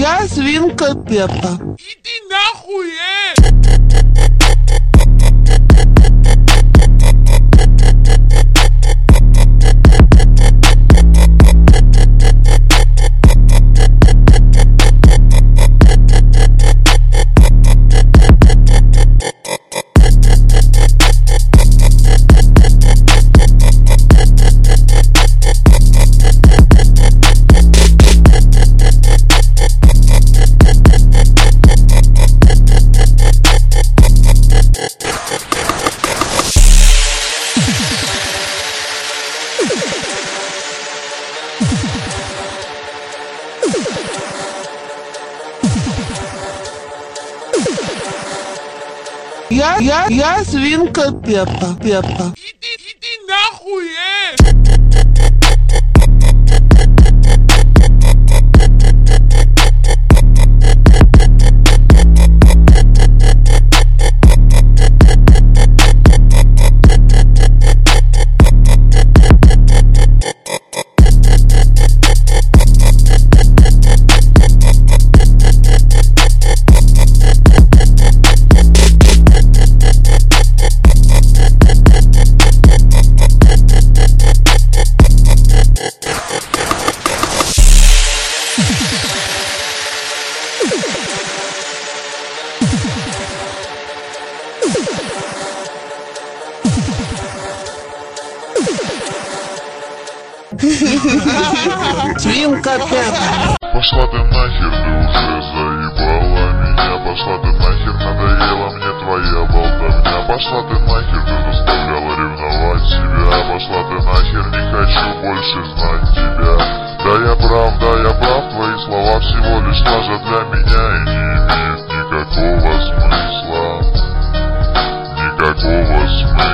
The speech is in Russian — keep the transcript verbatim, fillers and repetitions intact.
Я свинка Пеппа. Иди нахуй, э! Я, я, я свинка Пеппа, Пеппа. Иди, иди нахуй, э! Свинка Пеппа. Пошла ты нахер, ты уже заебала меня. Пошла ты нахер, надоела мне твоя болтовня. Пошла ты нахер, ты заставляла ревновать себя. Пошла ты нахер, не хочу больше знать тебя. Да я прав, да я прав, твои слова всего лишь лажа для меня и не имеют никакого смысла. Никакого смысла.